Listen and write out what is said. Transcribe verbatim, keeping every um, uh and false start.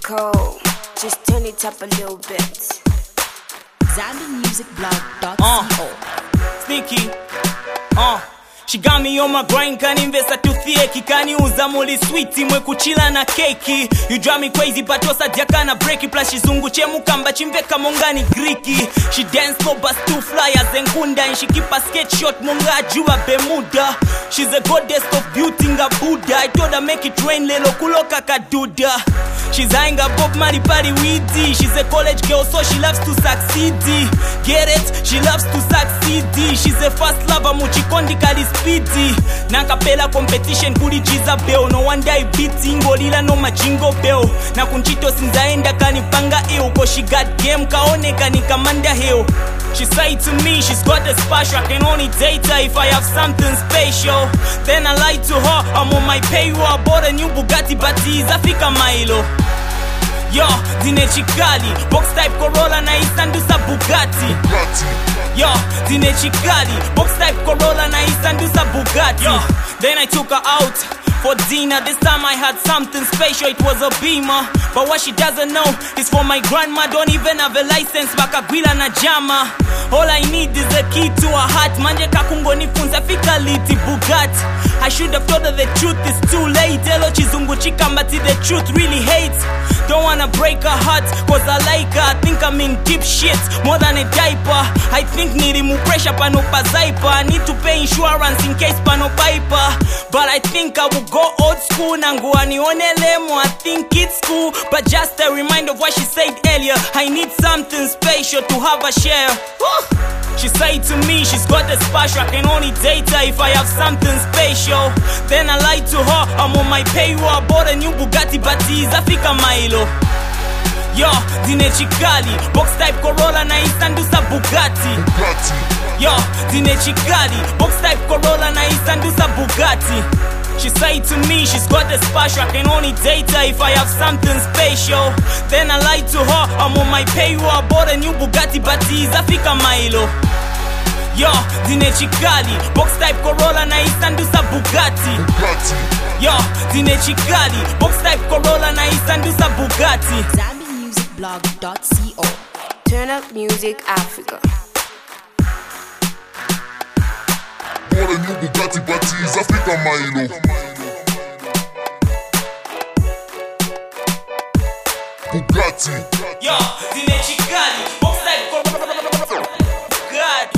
cold. Just turn it up a little bit. Zambi Music Blog dot co. Uh, sneaky. Uh. She got me on my grind, kaninvesta tuthieki, kaniuza muli sweeti, mwe kuchila na keki. You drive me crazy, but osa diaka na breaki. Plus shizungu chemu kamba chimveka mongani Greeki. She dance slow, bust two flyers and kunda. And she keep a skate short, monga jua Bermuda. She's a goddess of beauty, nga Buddha. I told her make it rain, lelo kuloka kaduda. She's eyeing a Bob Marley party weedy. She's a college girl, so she loves to succeed. Get it? She loves to succeed. She's a fast lover, muchikondi kali speedy. Nakapela competition kuli jiza bell. No one day beating golila no majingo bell. Na kunchito sinzaenda kanipanga ill. Cause she got game kaone kanikamanda hill. She said to me, she's got a special. I can only date her if I have something special. Then I lied to her, I'm on my payroll. I bought a new Bugatti, but it's Africa Milo. Yo, zine chikali, box type Corolla na isandusa Bugatti. Yo, zine chikali, box type Corolla na isandusa Bugatti. Yo, then I took her out for dinner. This time I had something special, it was a Beamer. But what she doesn't know is for my grandma, don't even have a license, bakagwila na jama. All I need is a key to her heart. Manje kakungo nifunza fika liti Bugatti. I should have told her the truth, it's too late. Hello chizungu chika mbati, the truth really hates. Don't wanna break her heart, cause I like her. I think I'm in deep shit, more than a diaper. I think niri mu pressure pano pazaipa. I need to pay insurance in case pano piper. But I think I will go old school. Nangu anione lemo, I think it's cool. But just a reminder of what she said earlier. I need something special to have a share. Woo! She said to me, she's got a special. I can only date her if I have something special. Then I lied to her, I'm on my payroll. I bought a new Bugatti, but it's Africa Milo. Yo, zine chikali, box type Corolla na isandusa Bugatti. Yo, zine chikali, box type Corolla na isandusa Bugatti. She said to me, she's got a special. I can only date her if I have something special. Then I lied to her, I'm on my payroll. I bought a new Bugatti, but it's Africa Milo. Yo, zine chikali, box type Corolla na isandusa Bugatti. Yo, zine chikali, box type Corolla na isandusa Bugatti. Zambi Music Blog dot co. Turn up music, Africa. Bought a new Bugatti, but it's Africa Milo. Bugatti. Yo, zine chikali, box type Corolla. Bugatti.